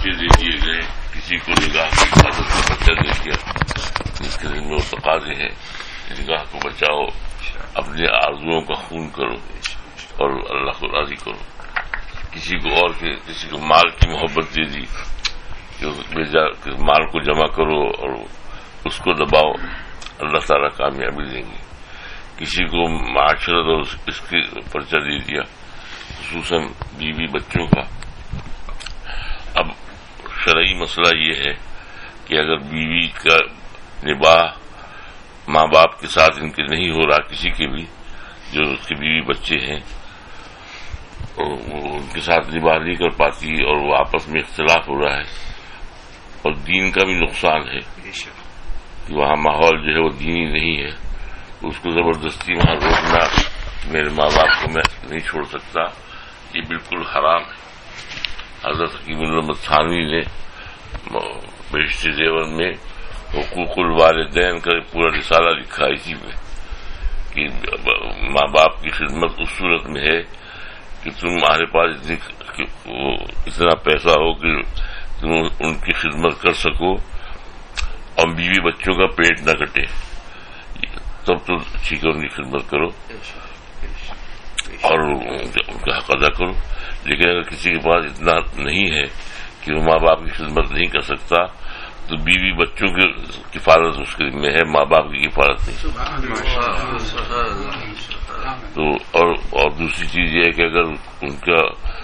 بچے دے دیے گئے، کسی کو نگاہ کی حفاظت کا بچہ دے دیا جس کے دن میں وہ تقاضے ہیں، نگاہ کو بچاؤ، اپنے آرزوؤں کا خون کرو اور اللہ کو راضی کرو. کسی کو مال کی محبت دے دی کہ مال کو جمع کرو اور اس کو دباؤ، اللہ تعالیٰ کامیابی دیں گے. کسی کو معاشرت اور اس کے پرچہ دے دیا، خصوصاً بیوی بچوں کا. اب شرعی مسئلہ یہ ہے کہ اگر بیوی کا نباہ ماں باپ کے ساتھ ان کے نہیں ہو رہا، کسی کے بھی جو اس کے بیوی بچے ہیں وہ ان کے ساتھ نباہ نہیں کر پاتی اور وہ آپس میں اختلاف ہو رہا ہے، اور دین کا بھی نقصان ہے کہ وہاں ماحول جو ہے وہ دینی نہیں ہے، اس کو زبردستی وہاں روکنا، میرے ماں باپ کو میں نہیں چھوڑ سکتا، یہ بالکل حرام ہے. حضرت حکیم الامت تھانوی نے بہشت زیور میں حقوق الوالدین کا پورا رسالہ لکھا اسی میں کہ ماں باپ کی خدمت اس صورت میں ہے کہ تمہارے پاس اتنا پیسہ ہو کہ تم ان کی خدمت کر سکو اور بیوی بچوں کا پیٹ نہ کٹے، تب تو ٹھیک ہے ان کی خدمت کرو اور ان کا حق ادا کرو. لیکن اگر کسی کے پاس اتنا نہیں ہے کہ وہ ماں باپ کی خدمت نہیں کر سکتا تو بیوی بچوں کی کفالت اس کے میں ہے، ماں باپ کی کفالت نہیں. تو اور دوسری چیز یہ ہے کہ اگر ان کا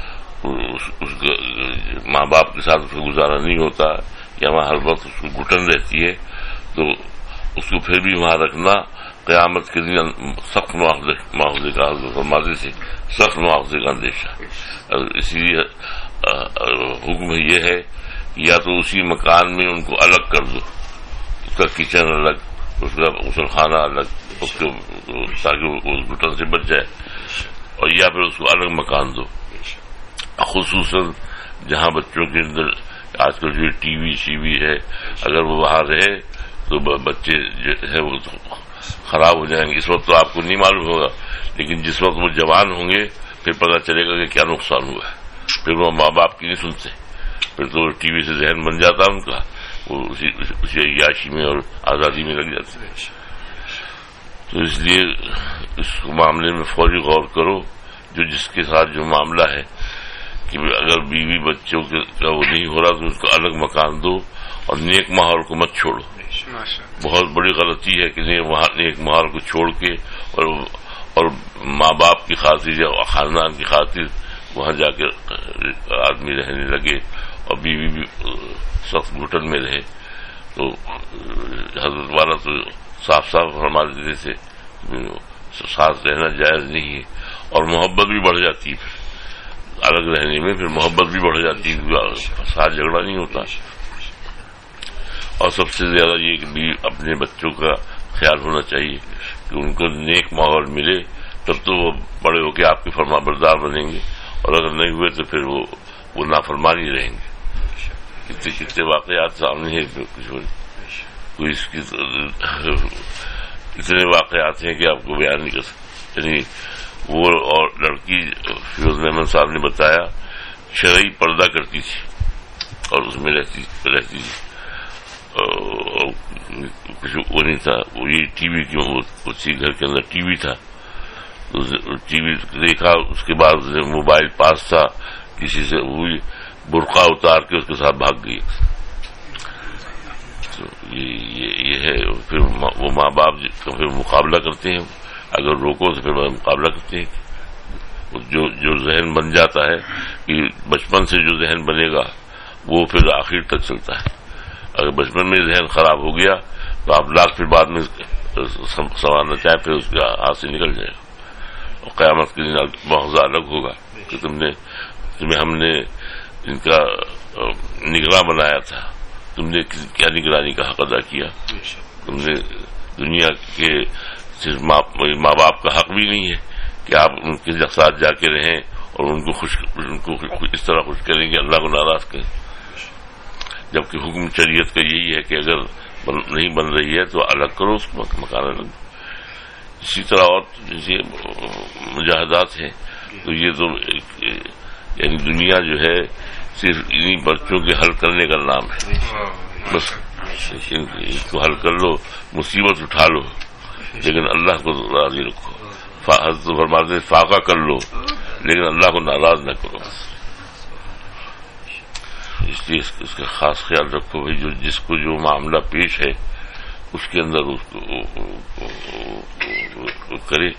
ماں باپ کے ساتھ اس کو گزارا نہیں ہوتا یا وہاں ہر وقت اس کو گھٹن رہتی ہے تو اس کو پھر بھی وہاں رکھنا قیامت کے دن سخت مواخذے کا ماضی سے سخت مواخذے کا اندیشہ. اسی لیے حکم یہ ہے یا تو اسی مکان میں ان کو الگ کر دو، اس کا کچن الگ، اس کا غسل خانہ الگ، اس کو تاکہ وہ گھٹن سے بچ جائے، اور یا پھر اس کو الگ مکان دو. خصوصاً جہاں بچوں کے اندر آج کل جو ٹی وی ہے، اگر وہ وہاں رہے تو بچے جو ہے وہ خراب ہو جائیں گے. اس وقت تو آپ کو نہیں معلوم ہوگا، لیکن جس وقت وہ جوان ہوں گے پھر پتہ چلے گا کہ کیا نقصان ہوا ہے. پھر وہ ماں باپ کی نہیں سنتے، پھر تو ٹی وی سے ذہن بن جاتا ان کا، وہ اسی عیاشی میں اور آزادی میں لگ جاتے ہیں. تو اس لیے اس معاملے میں فوری غور کرو، جس کے ساتھ جو معاملہ ہے کہ اگر بیوی بچوں کا وہ نہیں ہو رہا تو اس کو الگ مکان دو اور نیک ماحول کو مت چھوڑو. بہت بڑی غلطی ہے کہ نیک ماحول کو چھوڑ کے اور ماں باپ کی خاطر یا خاندان کی خاطر وہاں جا کے آدمی رہنے لگے اور بیوی بھی سخت گھٹن میں رہے. تو حضرت والا تو صاف فرما دیتے تھے ساتھ رہنا جائز نہیں ہے، اور محبت بھی بڑھ جاتی ہے. الگ رہنے میں پھر محبت بھی بڑھ جاتی ہے، ساتھ جھگڑا نہیں ہوتا. اور سب سے زیادہ یہ کہ اپنے بچوں کا خیال ہونا چاہیے کہ ان کو نیک ماحول ملے، تب تو وہ بڑے ہو کے آپ کے فرما بردار بنیں گے، اور اگر نہیں ہوئے تو پھر وہ نافرمانی رہیں گے. کتنے واقعات سامنے ہیں، کوئی اس کی اتنے واقعات ہیں کہ آپ کو بیان نہیں کر سکتے. یعنی وہ اور لڑکی فیروز احمد صاحب نے بتایا شرعی پردہ کرتی تھی اور اس میں رہتی تھی، کچھ وہ نہیں تھا، وہ یہ ٹی وی کی گھر کے اندر ٹی وی تھا، ٹی وی دیکھا، اس کے بعد موبائل پاس تھا، کسی سے ہوئی، برقع اتار کے اس کے ساتھ بھاگ گئی. تو یہ ہے. پھر وہ ماں باپ کا پھر مقابلہ کرتے ہیں، اگر روکو تو پھر مقابلہ کرتے ہیں. جو ذہن بن جاتا ہے کہ بچپن سے جو ذہن بنے گا وہ پھر آخر تک چلتا ہے. اگر بچپن میں ذہن خراب ہو گیا تو آپ لاکھ پھر بعد میں سنوارنا چاہیں پھر اس کے ہاتھ سے نکل جائے گا، اور قیامت کے دن مواخذہ الگ ہوگا کہ تمہیں ہم نے ان کا نگراں بنایا تھا، تم نے کیا نگرانی کا حق ادا کیا. تم نے دنیا کے صرف ماں باپ کا حق بھی نہیں ہے کہ آپ ان کے ساتھ جا کے رہیں اور ان کو اس طرح خوش کریں کہ اللہ کو ناراض کریں، جبکہ حکم شریعت کا یہی ہے کہ اگر نہیں بن رہی ہے تو الگ کرو، اس کو مکان الگ. اسی طرح اور جیسے مجاہدات ہیں، تو یہ تو یعنی دنیا جو ہے صرف انہیں بچوں کے حل کرنے کا نام ہے. بس ان کو حل کر لو، مصیبت اٹھا لو، لیکن اللہ کو راضی رکھو. حضرت فرماتے ہیں فاقہ کر لو لیکن اللہ کو ناراض نہ کرو. اس لیے اس کا خاص خیال رکھو بھائی، جس کو جو معاملہ پیش ہے اس کے اندر اس کو کرے،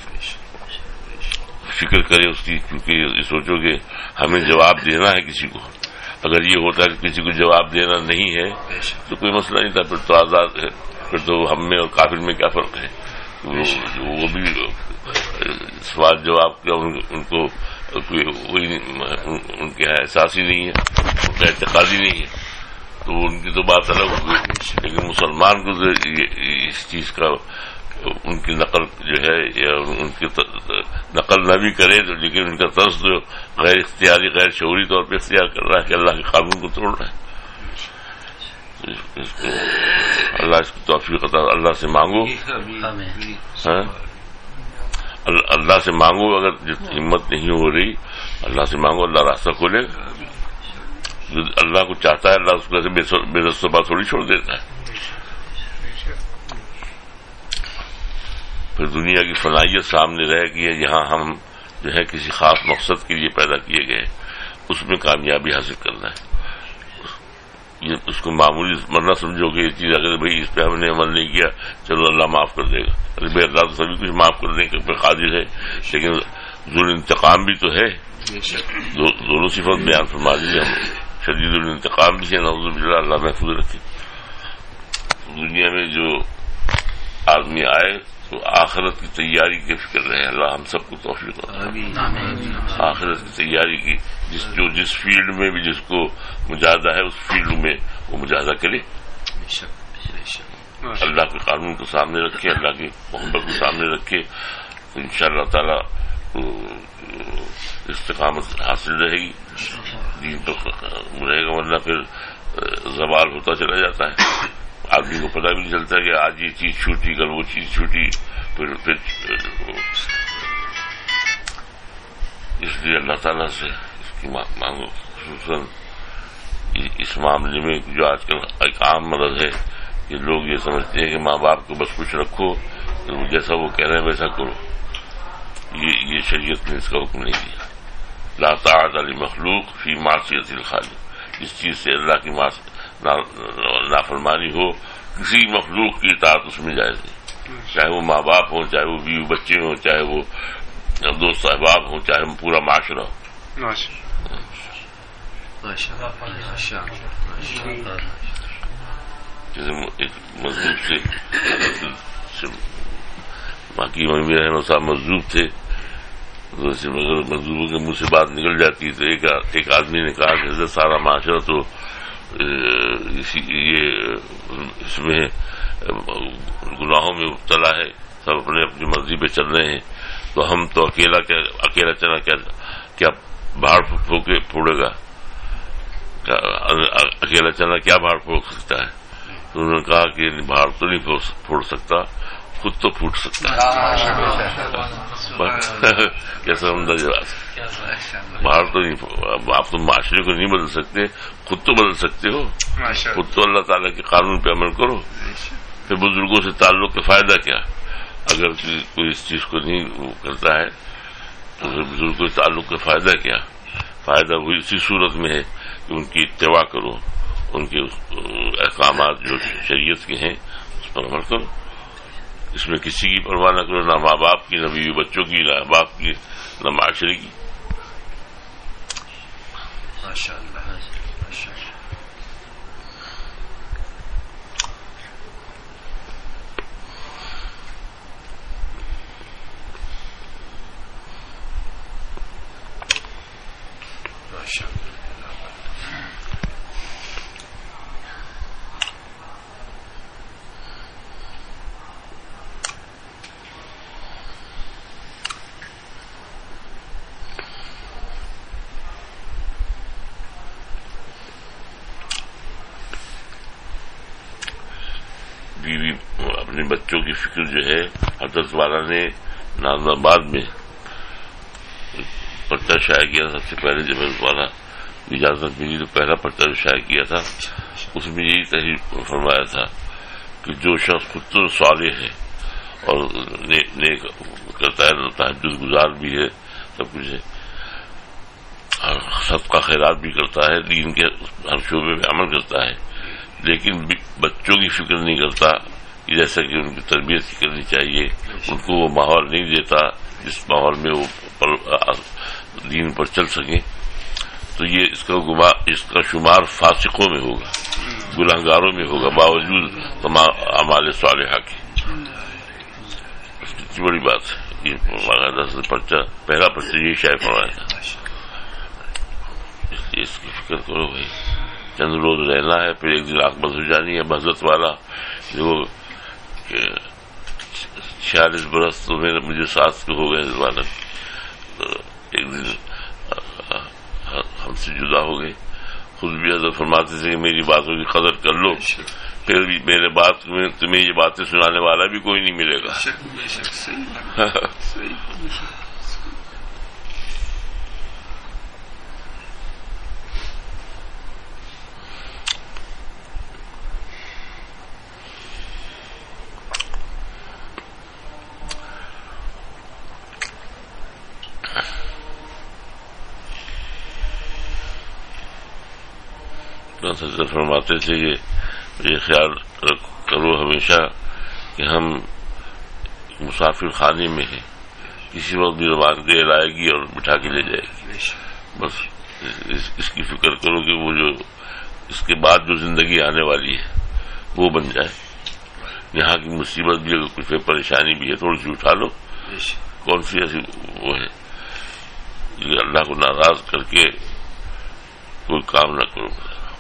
فکر کرے اس کی، کیونکہ یہ سوچو کہ ہمیں جواب دینا ہے کسی کو. اگر یہ ہوتا ہے کہ کسی کو جواب دینا نہیں ہے تو کوئی مسئلہ نہیں تھا، پھر تو آزاد ہے، پھر تو ہم میں اور کافر میں کیا فرق ہے. وہ بھی سوال جواب کا ان کو کوئی ان کے احساسی نہیں ہے، ان کا اعتقادی نہیں ہے، تو ان کی تو بات الگ ہوگی. لیکن مسلمان کو اس چیز کا ان کی نقل جو ہے یا ان کی نقل نہ بھی کرے تو، لیکن ان کا طرز جو غیر اختیاری غیر شعوری طور پہ اختیار کر رہا ہے کہ اللہ کے قانون کو توڑ رہا ہے. اللہ اس کی توفیق عطا. اللہ سے مانگو، اللہ سے مانگو. اگر ہمت نہیں ہو رہی اللہ سے مانگو، اللہ راستہ کھولے گا. اللہ کو چاہتا ہے اللہ اس کو بے رستہ بات تھوڑی چھوڑ دیتا ہے. پھر دنیا کی فنائیت سامنے رہے گی، یہاں ہم جو ہے کسی خاص مقصد کے لیے پیدا کیے گئے، اس میں کامیابی حاصل کرنا ہے. یہ اس کو معمولی مرنا سمجھو کہ یہ چیز اگر بھائی اس پہ ہم نے عمل نہیں کیا چلو اللہ معاف کر دے گا. ارے بھائی اللہ تو سبھی کچھ معاف کرنے کے پہ قادر ہے، لیکن ذو الانتقام بھی تو ہے. دونوں صفت بیان فرما دی ہم، شدید الانتقام بھی ہے. نعوذ باللہ، اللہ محفوظ رکھے. دنیا میں جو آدمی آئے تو آخرت کی تیاری کی فکر رہے. اللہ ہم سب کو توفیق دے. آخرت کی تیاری کی، جس فیلڈ میں بھی جس کو مجاہدہ ہے اس فیلڈ میں وہ مجاہدہ کرے. اللہ کے قانون کو سامنے رکھے، اللہ کی محبت کو سامنے رکھے تو انشاءاللہ تعالی استقامت حاصل رہے گی، دین تو رہے گا. ورنہ پھر زوال ہوتا چلا جاتا ہے، آدمی کو پتہ بھی نہیں چلتا کہ آج یہ چیز چھوٹی کل وہ چیز چھوٹی. پھر اس لیے اللہ تعالیٰ سے اس کی مانگو. خصوصاً اس معاملے میں جو آج کل ایک عام مرض ہے کہ لوگ یہ سمجھتے ہیں کہ ماں باپ کو بس خوش رکھو، جیسا وہ کہہ رہے ہیں ویسا کرو. یہ شریعت نے اس کا حکم نہیں دیا. لا طاعت لمخلوق فی معصیت الخالق. جس چیز سے اللہ کی نافرمانی ہو، کسی مخلوق کی اطاعت اس میں جائز نہیں، چاہے وہ ماں باپ ہوں، چاہے وہ بیوی بچے ہوں، چاہے وہ دوست احباب ہوں، چاہے پورا معاشرہ ہو. جیسے ایک مذہب سے باقی ممی رحمہ صاحب مذہب تھے، مذہبوں کے منہ سے بات نکل جاتی تو ایک آدمی نے کہا کہ حضرت سارا معاشرہ تو اس میں گناہوں میں مبتلا ہے، سب اپنی مرضی پہ چل رہے ہیں، تو ہم تو اکیلا چنا کیا بھاڑ پھوڑے گا؟ اکیلا چنا کیا بھاڑ پھوڑ سکتا ہے؟ تو انہوں نے کہا کہ بھاڑ تو نہیں پھوڑ سکتا، خود تو پھوٹ سکتا ہے. کیسا عمدہ جواب. باہر تو نہیں، آپ تو معاشرے کو نہیں بدل سکتے، خود تو بدل سکتے ہو. خود تو اللہ تعالیٰ کے قانون پہ عمل کرو. پھر بزرگوں سے تعلق کا فائدہ کیا؟ اگر کوئی اس چیز کو نہیں کرتا ہے تو پھر بزرگوں سے تعلق کا فائدہ کیا؟ فائدہ وہی اسی صورت میں ہے کہ ان کی اتباع کرو، ان کے احکامات جو شریعت کے ہیں اس پر عمل کرو. اس میں کسی کی پرواہ نہ کرو، نہ ماں باپ کی، نہ بیوی بچوں کی، نہ احباب کی، نہ معاشرے کی. بیوی اپنے بچوں کی فکر جو ہے، حضرت والا نے نازم آباد میں پرچہ شائع کیا سب سے پہلے جب حضرت والا اجازت ملی تو پہلا پرچہ جو شائع کیا تھا اس میں یہی تحریر فرمایا تھا کہ جو شخص خود تو صالح ہے اور نیک کرتا ہے، تہجد گزار بھی ہے، سب کچھ ہے، صدقہ خیرات بھی کرتا ہے، دین کے ہر شعبے میں عمل کرتا ہے، لیکن بچوں کی فکر نہیں کرتا کہ جیسا کہ ان کی تربیت کرنی چاہیے، ان کو وہ ماحول نہیں دیتا جس ماحول میں وہ دین پر چل سکیں، تو یہ اس کا شمار فاسقوں میں ہوگا، گنہگاروں میں ہوگا، باوجود تمام اعمال صالحہ کے۔ کتنی بڑی بات ہے یہ پرچہ، پہلا پرچہ یہ شائع فرمایا تھا، اس لیے اس کی فکر کرو بھائی، چند روز رہنا ہے، پھر ایک دن آنکھ بند ہو جانی ہے۔ حضرت والا جو 46 برس تو مجھے ساتھ ہو گئے زمانت، ایک دن ہم سے جدا ہو گئے، خود بھی حضرت فرماتے تھے کہ میری باتوں کی قدر کر لو، پھر بھی میرے بات میں تمہیں یہ باتیں سنانے والا بھی کوئی نہیں ملے گا۔ حضرت فرماتے تھے کہ یہ خیال کرو ہمیشہ کہ ہم مسافر خانے میں ہیں، کسی وقت بھی زبان دیر آئے گی اور بٹھا کے لے جائے گی، بس اس کی فکر کرو کہ وہ جو اس کے بعد جو زندگی آنے والی ہے وہ بن جائے۔ یہاں کی مصیبت بھی اگر کچھ پریشانی بھی ہے تھوڑی سی اٹھا لو، کون سی ایسی وہ ہے کہ اللہ کو ناراض کر کے کوئی کام نہ کرو۔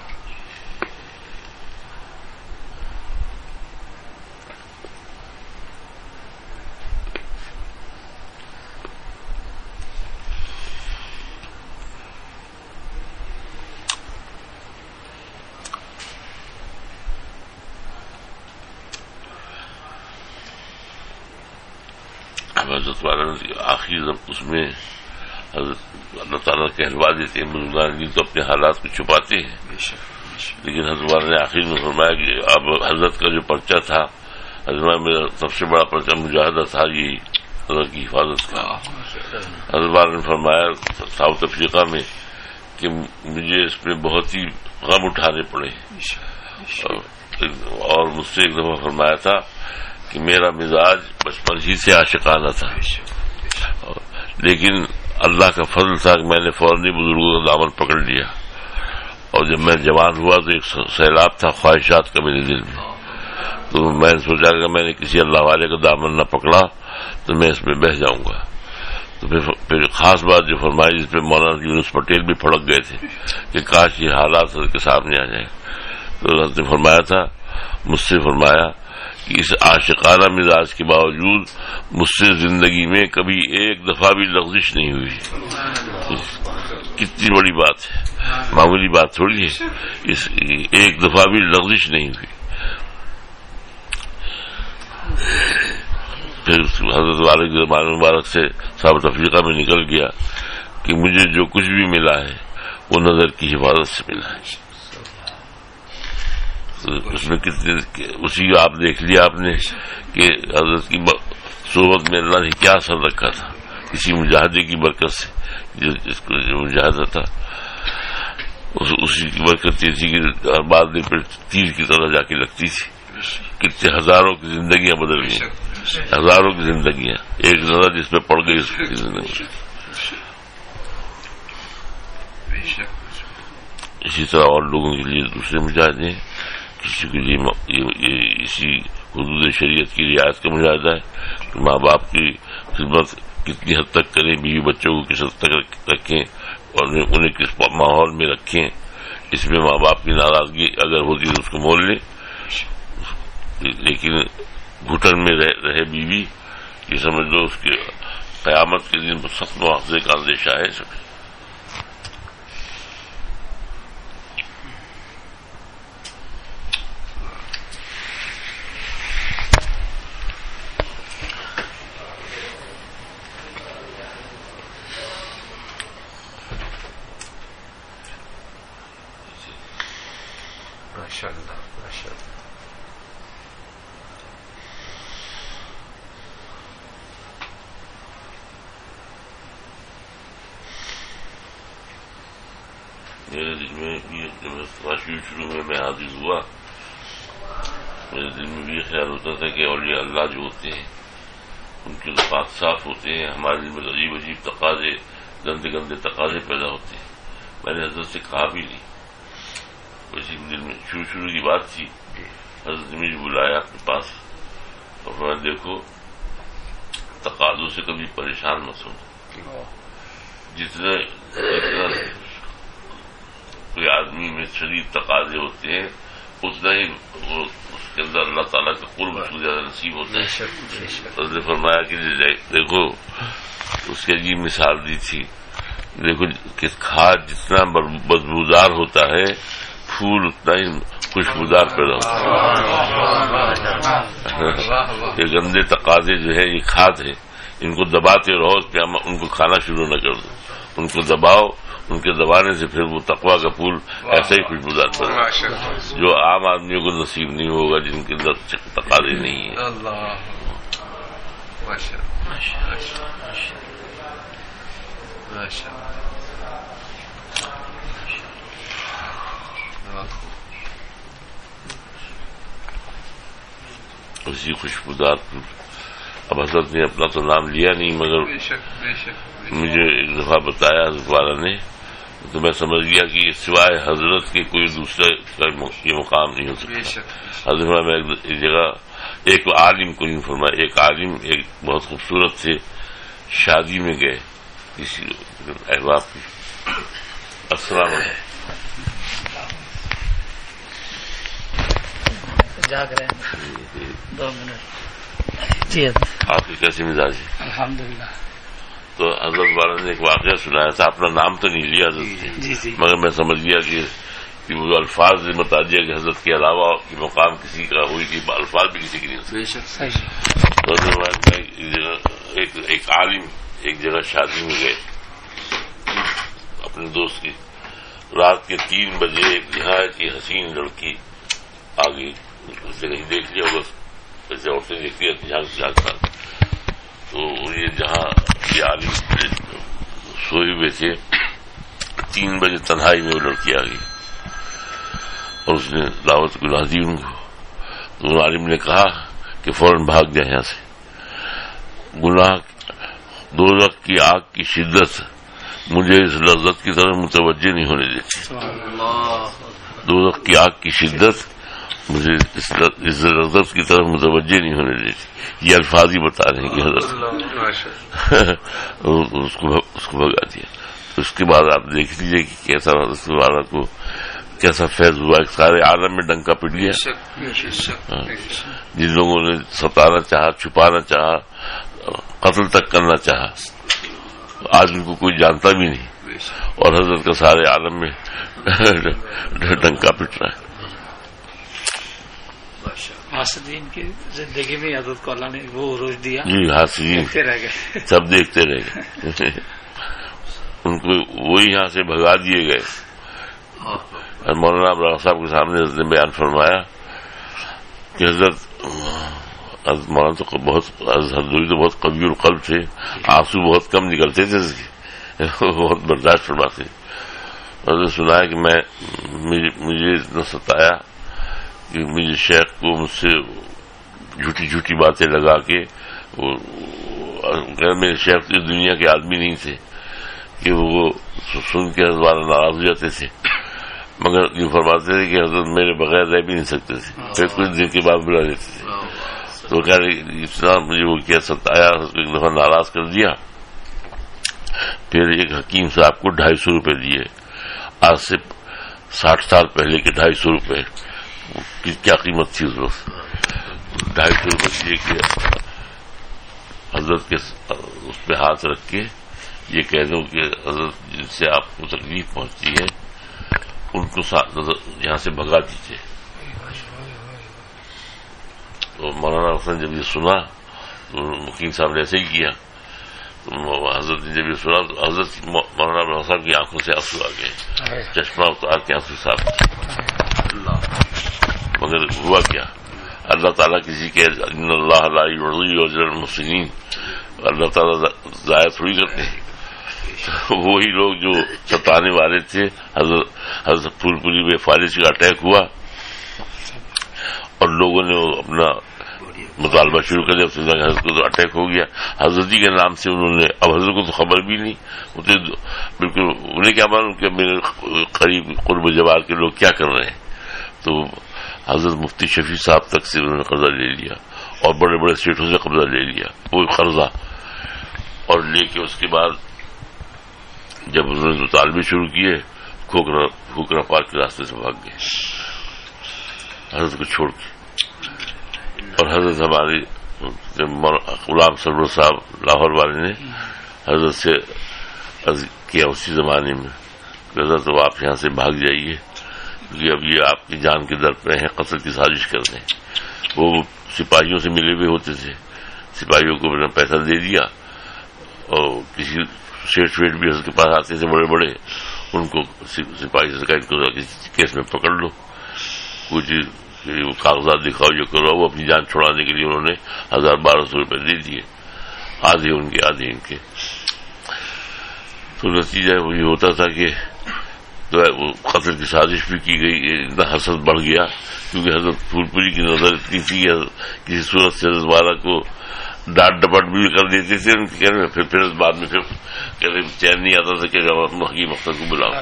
حضرت والا آخری اس میں حضرت اللہ تعالیٰ کہلوا دیتے ہیں، بزرگان دین تو اپنے حالات کو چھپاتے ہیں، لیکن حضرت والا نے آخر میں فرمایا کہ اب حضرت کا جو پرچہ تھا، حضرت میرا سب سے بڑا پرچہ مجاہدہ تھا، یہی حضرت کی حفاظت کا۔ حضرت والا نے فرمایا ساؤتھ افریقہ میں کہ مجھے اس میں بہت ہی غم اٹھانے پڑے، اور مجھ سے ایک دفعہ فرمایا تھا کہ میرا مزاج بچپن ہی سے عاشقانہ تھا، لیکن اللہ کا فضل تھا کہ میں نے فوراً بزرگوں کا دامن پکڑ لیا، اور جب میں جوان ہوا تو ایک سیلاب تھا خواہشات کا میرے دل میں، تو میں نے سوچا کہ میں نے کسی اللہ والے کا دامن نہ پکڑا تو میں اس میں بہہ جاؤں گا۔ تو پھر خاص بات جو فرمائی، جس پہ مولانا یونس پٹیل بھی پھڑک گئے تھے کہ کاش یہ حالات کے سامنے آ جائیں، تو حضرت نے فرمایا تھا، مجھ سے فرمایا کہ اس عاشقانہ مزاج کے باوجود مجھ سے زندگی میں کبھی ایک دفعہ بھی لغزش نہیں ہوئی۔ کتنی بڑی بات ہے، معمولی بات تھوڑی ہے، اس ایک دفعہ بھی لغزش نہیں ہوئی۔ پھر حضرت والے کے زمان مبارک سے ساؤتھ افریقہ میں نکل گیا کہ مجھے جو کچھ بھی ملا ہے وہ نظر کی حفاظت سے ملا ہے۔ اس میں کتنے اسی آپ دیکھ لیا آپ نے کہ حضرت کی صحبت میں اللہ نے کیا اثر رکھا تھا، اسی مجاہدے کی برکت سے، جس کو جو مجاہدہ تھا اسی کی برکت تھی کہ ہر بات میں پھر تیر کی طرح جا کے لگتی تھی۔ کتنے ہزاروں کی زندگیاں بدل گئی، ہزاروں کی زندگیاں، ایک نظر جس پہ پڑ گئی اس کی زندگی۔ اسی طرح اور لوگوں کے لیے دوسرے مجاہدے ہیں، کسی کے لیے اسی حدود شریعت کی رعایت کا مجاہدہ ہے کہ ماں باپ کی خدمت کتنی حد تک کریں، بیوی بچوں کو کس حد تک رکھیں اور انہیں کس ماحول میں رکھیں، اس میں ماں باپ کی ناراضگی اگر ہوتی ہے تو اس کو مول لیں، لیکن گھٹن میں رہے بیوی، یہ سمجھ لو اس کے قیامت کے دن سخت مواخذے کا اندیشہ ہے۔ ماشاءاللہ ماشاءاللہ. میرے دل میں بھی شروع میں حاضر ہوا، میرے دل میں بھی یہ خیال ہوتا تھا کہ اولیاء اللہ جو ہوتے ہیں ان کے الفاظ صاف ہوتے ہیں، ہمارے دل میں عجیب عجیب تقاضے، گندے گندے تقاضے پیدا ہوتے ہیں. میں نے حضرت سے کہا بھی نہیں، ویسے دل میں شروع کی بات تھی. حضرت نے مجھے بلایا اپنے پاس اور میں دیکھو تقاضوں سے کبھی پریشان مت ہو. جتنا کوئی آدمی میں شدید تقاضے ہوتے ہیں اتنا ہی اس کے اندر اللہ تعالیٰ کا قرب اس کو زیادہ نصیب ہوتا ہے. حضرت نے فرمایا کہ دیکھو اس کی عجیب مثال دی تھی، دیکھو کہ کھاد جتنا بدبودار ہوتا ہے پھول اتنا ہی خوشبودار پیدا ہوتا ہے. یہ گندے تقاضے جو ہے یہ کھاد ہے، ان کو دباتے رہو کہ ان کو کھانا شروع نہ کر دو، ان کو دباؤ، ان کے دبانے سے پھر وہ تقویٰ کا پھول ایسا ہی خوشبودار پیدا ہوگا جو عام آدمیوں کو نصیب نہیں ہوگا جن کے اندر تقاضے نہیں ہیں. اسی خوشبودار پھول. اب حضرت نے اپنا تو نام لیا نہیں مگر مجھے ایک دفعہ بتایا حضرت والا نے تو میں سمجھ گیا کہ یہ سوائے حضرت کے کوئی دوسرا یہ مقام نہیں ہو سکتا. حضرت میں ایک جگہ ایک عالم کو نہیں فرمایا، ایک عالم ایک بہت خوبصورت سے شادی میں گئے کسی احباب کی. السلام علیکم. جاگ رہے ہیں 2 منٹ. جی آپ کے کیسے مزاج ہے؟ الحمدللہ. تو حضرت والا نے ایک واقعہ سنایا تھا، اپنا نام تو نہیں لیا حضرت نے، مگر میں سمجھ گیا کہ وہ الفاظ نے بتا دیا کہ حضرت کے علاوہ کہ مقام کسی کا ہوئی کہ الفاظ بھی کسی کے نہیں ہو سکتے. ایک عالم ایک جگہ شادی میں گئے اپنے دوست کی. رات کے 3 بجے ایک نہایت کی حسین لڑکی آ گئی. اس نے کہیں دیکھ لیا ہوگا جیسے عورتیں دیکھتی ہے جھانکتا. تو یہ جہاں یہ عالم سوئے ہوئے تھے 3 بجے تنہائی میں وہ لڑکی آ گئی اور اس نے دعوت گلا دی ان کو. تو عالم نے کہا کہ فوراً بھاگ جائے یہاں سے. گناہ دوزخ کی آگ کی شدت مجھے اس لذت کی طرف متوجہ نہیں ہونے دیتی. دوزخ کی آگ کی شدت مجھے اس لذت کی طرف متوجہ نہیں ہونے دیتی. یہ الفاظ ہی بتا رہے ہیں کہ حضرت اس کو بھگا دیا. اس کے بعد آپ دیکھ لیجیے کہ کیسا حضرت والا کو کیسا فیض ہوا. سارے عالم میں ڈنکا پٹ گیا. جن لوگوں نے ستانا چاہا، چھپانا چاہا، قتل تک کرنا چاہا، آج ان کو کوئی جانتا بھی نہیں اور حضرت کا سارے عالم میں ڈنکا پٹ رہا ہے. حاسدین کی زندگی میں حضرت کو اللہ نے وہ عروج دیا. جی حاسدین دیکھتے رہ گئے، سب دیکھتے رہ گئے. ان کو وہی یہاں سے بھگا دیے گئے. مولانا ابراہیم صاحب کے سامنے حضرت نے بیان فرمایا کہ حضرت مولانا تو بہت قوی القلب تھے، آنسو بہت کم نکلتے تھے اس کے، بہت برداشت فرماتے. حضرت سنایا کہ مجھے اتنا ستایا کہ مجھے شیخ کو مجھ سے جھوٹی جھوٹی باتیں لگا کے میرے شیخ اس دنیا کے آدمی نہیں تھے کہ وہ سن کے حضرت والا ناراض ہو جاتے تھے، مگر یہ فرماتے تھے کہ حضرت میرے بغیر رہ بھی نہیں سکتے تھے، پھر کچھ دن کے بعد بلا لیتے تھے. تو کہہ رہے اتنا مجھے وہ کیا ستایا، ایک دفعہ ناراض کر دیا. پھر ایک حکیم صاحب کو 250 روپے دیے. آج سے 60 سال پہلے کے 250 روپے کی کیا قیمت تھی اس وقت. 250 روپے دیے کہ حضرت کے اس پہ ہاتھ رکھ کے یہ کہہ دوں کہ حضرت جن سے آپ کو تکلیف پہنچتی ہے ان کو یہاں سے بھگا دیجیے. تو مولانا حسن جب یہ سنا تو مکین صاحب نے ایسے ہی کیا. تو حضرت نے جب یہ سنا تو حضرت مولانا صاحب کی آنکھوں سے آنسو آ گئے، چشمہ اتار کے آنسو صاف. مگر ہوا کیا؟ اللہ تعالیٰ کسی کے ان اللہ لا یضیع اجر المحسنین، اللہ تعالیٰ ضائع تھوڑی کرتے ہیں. وہی لوگ جو ستانے والے تھے، حضرت پھول پوری میں فالج کا اٹیک ہوا اور لوگوں نے اپنا مطالبہ شروع کر دیا. حضرت کو تو اٹیک ہو گیا، حضرت جی کے نام سے انہوں نے، اب حضرت کو تو خبر بھی نہیں، بالکل انہیں کیا معلوم کہ میرے قریب قرب جوار کے لوگ کیا کر رہے ہیں. تو حضرت مفتی شفیع صاحب تک سے انہوں نے قرضہ لے لیا اور بڑے بڑے سیٹوں سے قبضہ لے لیا وہ قرضہ، اور لے کے اس کے بعد جب انہوں نے مطالبے شروع کیے کھوکرا پارک کے راستے سے بھاگ گئے حضرت کو چھوڑ کے. اور حضرت ہمارے غلام سرور صاحب لاہور والے نے حضرت سے عرض کیا اسی زمانے میں کہ حضرت تو آپ یہاں سے بھاگ جائیے کیونکہ اب یہ آپ کی جان کے در پہ ہیں، قتل کی سازش کر رہے ہیں. وہ سپاہیوں سے ملے ہوئے ہوتے تھے، سپاہیوں کو اپنا پیسہ دے دیا اور کسی شیٹ ویٹ بھی حضرت کے پاس آتے تھے بڑے بڑے، ان کو سپاہی سے کہا کسی کیس میں پکڑ لو، کچھ وہ کاغذات دکھاؤ جو کرو. وہ اپنی جان چھڑانے کے لیے انہوں نے 1200 روپے دے دیے، آدھے ان کے آدھے ان کے. تو نتیجہ یہ ہوتا تھا کہ وہ قتل کی سازش بھی کی گئی. اتنا حسد بڑھ گیا کیونکہ حضرت پھول پوری کی نظر اتنی تھی کہ کسی صورت سے حضرت والا کو ڈانٹ ڈپٹ بھی کر دیتے تھے ان کے کہنے میں. پھر بعد میں پھر کہتے چین نہیں آتا تھا کہ حکیم اختر کو بلاؤ.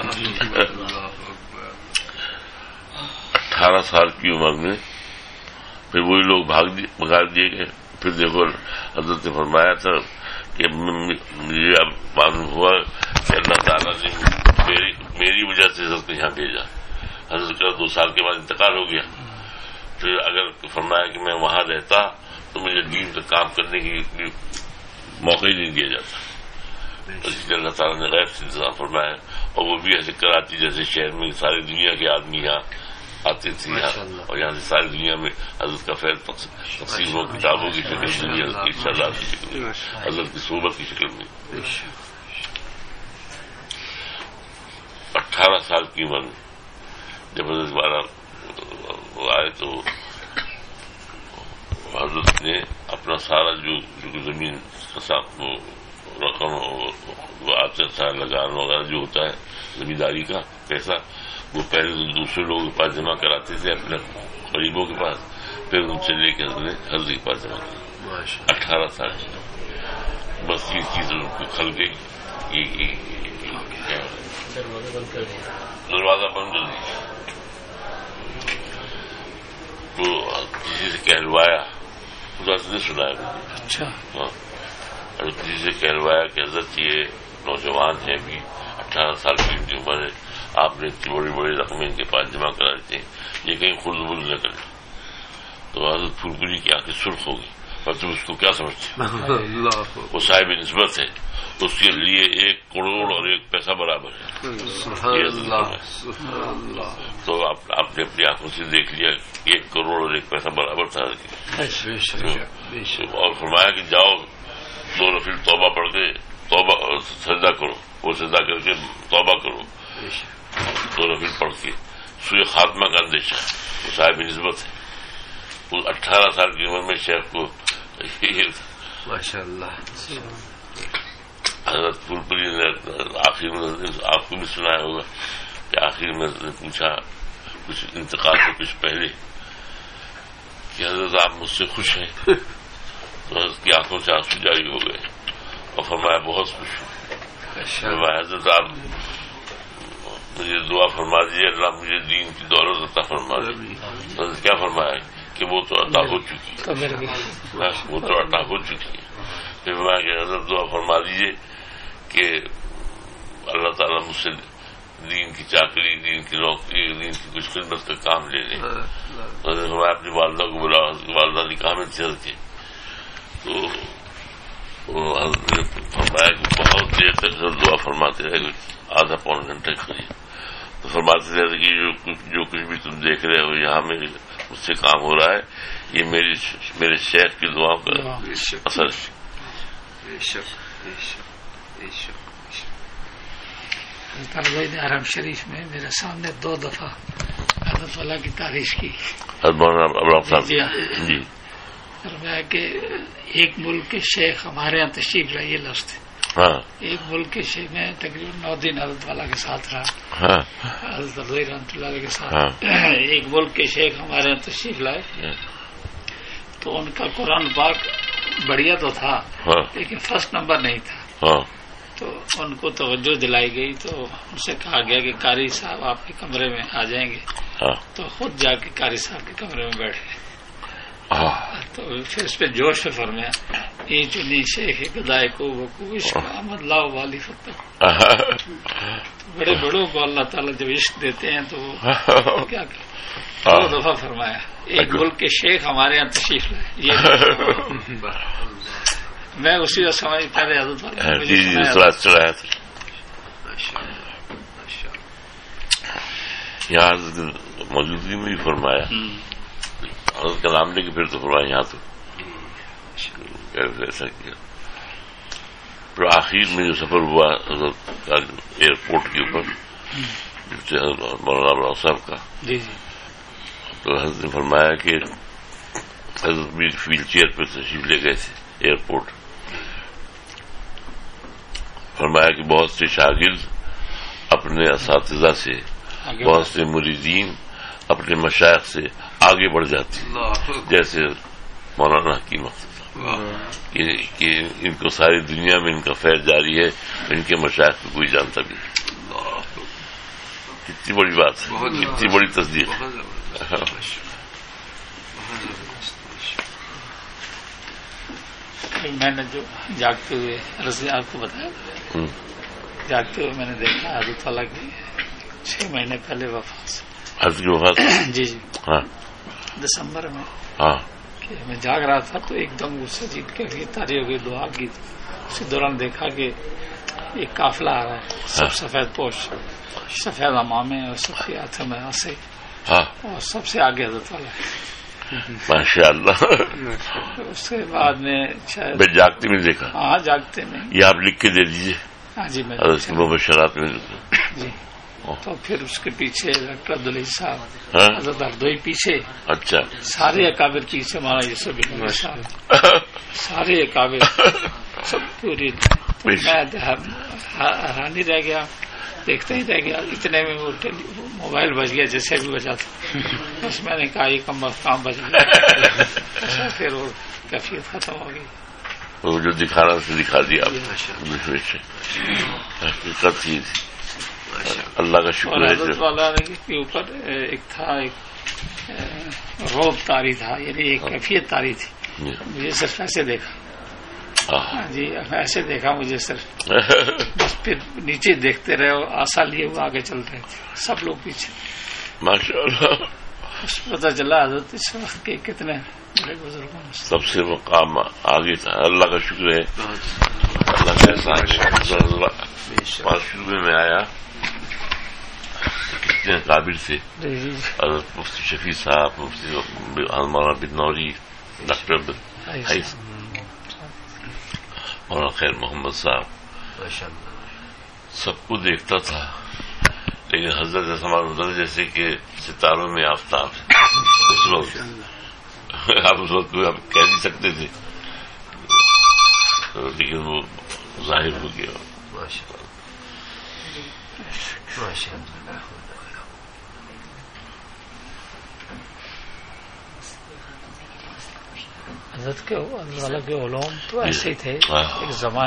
18 سال کی عمر میں پھر وہی لوگ بھگا دیے گئے. پھر دیکھو حضرت نے فرمایا تھا کہ مجھے اب معلوم ہوا کہ اللہ تعالیٰ نے میری وجہ سے حضرت کو یہاں بھیجا. حضرت کا 2 سال کے بعد انتقال ہو گیا. پھر اگر فرمایا کہ میں وہاں رہتا تو مجھے دین کا کام کرنے کی موقع ہی نہیں دیا جاتا. اس لیے اللہ تعالیٰ نے غیب سے انتظام فرمایا. اور وہ بھی ایسے کراچی جیسے شہر میں ساری دنیا کے آدمی یہاں آتے تھے یہاں، اور یہاں سے ساری دنیا میں حضرت کا فیض تقسیم ہو، کتابوں کی شکل میں، حضرت کی ارشادات کی شکل میں، حضرت کی صحبت کی شکل میں. 18 سال کی عمر میں جب حضرت والا آئے تو حضرت نے اپنا سارا جو زمین رقم آتے تھا لگان وغیرہ جو ہوتا ہے زمینداری کا پیسہ، وہ پہلے تو دوسرے لوگوں کے پاس جمع کراتے تھے اپنے قریبوں کے پاس، پھر ان سے لے کے حضرت کے پاس جمع کیا. 18 سال بس یہ چیز ان کو کھل گئی. دروازہ بند کر دیا. تو کسی سے کہلوایا، خدا سے نہیں سنایا مجھے. اچھا. ہاں، کسی سے کہلوایا کہ حضرت یہ نوجوان ہے، ابھی 18 سال کی ان کی عمر ہے، آپ نے اتنی بڑی بڑی رقمیں ان کے پاس جمع کرا دیتے ہیں، یہ کہیں خود بول نہ کرے. تو حضرت پھول پوری کی آنکھیں سرخ ہو گئی. اور تم اس کو کیا سمجھتے؟ وہ صاحب نسبت ہے، اس کے لیے 1 کروڑ اور 1 پیسہ برابر ہے. تو آپ نے اپنی آنکھوں سے دیکھ لیا 1 کروڑ اور 1 پیسہ برابر تھا. اور فرمایا کہ جاؤ 2 نفل توبہ پڑھ کے توبہ سجدہ کرو، وہ سجدہ کر کے توبہ کرو 2 نفل پڑھ کے. سوئے خاتمہ کا اندیشہ، وہ صاحب نسبت ہے. وہ 18 سال کی عمر میں شیخ کو ماشاء اللہ. حضرت پھول پوری نے آخر میں آپ کو بھی سنایا ہوگا کہ آخر میں پوچھا کچھ انتقال سے کچھ پہلے کہ حضرت آپ مجھ سے خوش ہیں؟ تو حضرت کی آنکھوں سے آنسو جاری ہو گئے اور فرمایا بہت خوش ہوں. فرمایا حضرت آپ مجھے دعا فرما دیجیے اللہ مجھے دین کی دولت عطا فرما دیجیے. حضرت کیا فرمایا کہ وہ تو عطا ہو چکی ہے، وہ تو عطا ہو چکی ہے. پھر فرمایا کہ حضرت دعا فرما دیجیے کہ اللہ تعالیٰ مجھ سے دین کی چاکری، دین کی نوکری، دین کی کچھ خدمت کا کام لے لیں. حضرت فرمایا اپنی والدہ کو بلاؤ. والدہ نکاح میں تھی حضرت کے. تو حضرت نے فرمایا کہ بہت دیر تک دعا فرماتے رہے، آدھا پون گھنٹے قریب. تو فرماتے رہے کہ جو کچھ بھی تم دیکھ رہے ہو یہاں میں مجھ سے کام ہو رہا ہے، یہ میرے شیخ کی دعاؤں کا اثر ہے. حرم شریف میں میرے سامنے 2 دفعہ حضرت والا کی تعریف کی. حضرت مولانا ابراہیم صاحب. جی ہاں. جی فرمایا کہ ایک ملک کے شیخ ہمارے یہاں تشریف لائے لفظ تھے. ہاں ایک ملک کے شیخ میں تقریباً 9 دن حضرت والا کے ساتھ رہا, ہاں حضرت علیہ رحمۃ اللہ علیہ کے ساتھ. ہاں. ایک ملک کے شیخ ہمارے یہاں تشریف لائے تو ان کا قرآن پاک بڑھیا تو تھا ہاں لیکن فرسٹ نمبر نہیں تھا. ہاں تو ان کو توجہ دلائی گئی تو ان سے کہا گیا کہ قاری صاحب آپ کے کمرے میں آ جائیں گے. ہاں تو خود جا کے قاری صاحب کے کمرے میں بیٹھ گئے. ہاں. تو پھر اس پہ جوش سے فرمایا یہ چنی شیخ گدائے کو وقوع عشق احمد لاؤ والی فتح. بڑے بڑوں کو اللہ تعالیٰ جب عشق دیتے ہیں تو کیا دو دفعہ فرمایا ایک ملک کے شیخ ہمارے یہاں تشریف لائے. یہ میں اسی وقت سمجھ پہلے حضرت والا جی جی چڑھایا تھا. یہاں موجودگی میں بھی فرمایا, حضرت کا نام لے کے پھر تو فرمایا یہاں تو ایسا کیا. پھر آخر میں جو سفر ہوا حضرت کا ایئرپورٹ کے اوپر مولانا ابراہیم صاحب کا, جی جی تو حضرت نے فرمایا کہ حضرت بھی ویل چیئر پہ تشریف لے گئے تھے ایئرپورٹ. فرمایا کہ بہت سے شاگرد اپنے اساتذہ سے, بہت سے مریدین اپنے مشائخ سے آگے بڑھ جاتے ہیں, جیسے مولانا حکیم کہ ان کو ساری دنیا میں ان کا فیض جاری ہے, ان کے مشائخ کو کوئی جانتا بھی نہیں. کتنی بڑی بات ہے, کتنی بڑی تصدیق. میں نے جو جاگتے ہوئے رضی آپ کو بتایا, جاگتے ہوئے میں نے دیکھا حضرت والا کی 6 مہینے پہلے وفات. حضرت کی وفات جی جی ہاں دسمبر میں. ہاں کہ میں جاگ رہا تھا تو ایک دم غصے جیت کے تاری ہو گئی, دعا کی. اسی دوران دیکھا کہ ایک قافلہ آ رہا ہے, سب سفید پوش, سفید امامے اور سب کے ہاتھوں میں آسے, اور سب سے آگے حضرت والا. ماشاء اللہ. اس کے بعد میں شاید میں جاگتے میں دیکھا. ہاں جاگتے نہیں. یہ آپ لکھ کے دے دیجیے. ہاں جی میں مبشرات میں. جی تو پھر اس کے پیچھے ڈاکٹر عبدالعزیز صاحب, حضرت ہردوئی پیچھے, اچھا سارے اکابر پیچھے, مولانا یوسف بن صاحب, سارے اکابر سب پوری. میں حیرانی رہ گیا, دیکھتے ہی رہ گیا. اتنے میں وہ موبائل بج گیا جیسے بھی بجا تھا. بس میں نے کہا یہ کام بج گیا. پھر وہ کیفیت ختم ہو گئی. وہ جو دکھانا سے دکھا دیا آپ, حقیقت تھی. اللہ کا شکر ہے. حضرت والا کے اوپر ایک تھا, ایک روب طاری تھا, یعنی ایک کیفیت طاری تھی. مجھے صرف ایسے دیکھا. جی ایسے دیکھا مجھے صرف, بس پھر نیچے دیکھتے رہے اور آسا لیے وہ آگے چل رہے تھے, سب لوگ پیچھے. ماشاء اللہ. اس پتہ چلا حضرت اس وقت کے کتنے بڑے بزرگوں میں سب سے مقام آگے تھا. اللہ کا شکر ہے, اللہ کا احسان ہے. شروع میں آیا کتنے قابل تھے. حضرت مفتی شفیع صاحب, مفتی مولانا بن نوری, ڈاکٹر مولانا خیر محمد صاحب, سب کو دیکھتا تھا. لیکن حضرت ایسا جیسے کہ ستاروں میں آفتاب. اس وقت آپ اس وقت آپ کہہ نہیں سکتے تھے, لیکن وہ ظاہر ہو گیا. حضرت کے والا کے علوم تو ایسے ہی تھے, ایک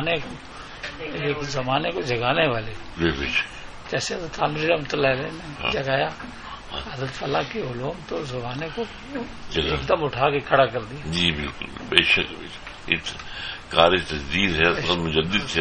زمانے کو جگانے والے. جیسے حضرت عامری رحمۃ اللہ علیہ نے جگایا, حضرت والا کے علوم تو زمانے کو ایک دم اٹھا کے کھڑا کر دیا. جی بالکل, بے شک کار تجدید ہے. مجدد تھے,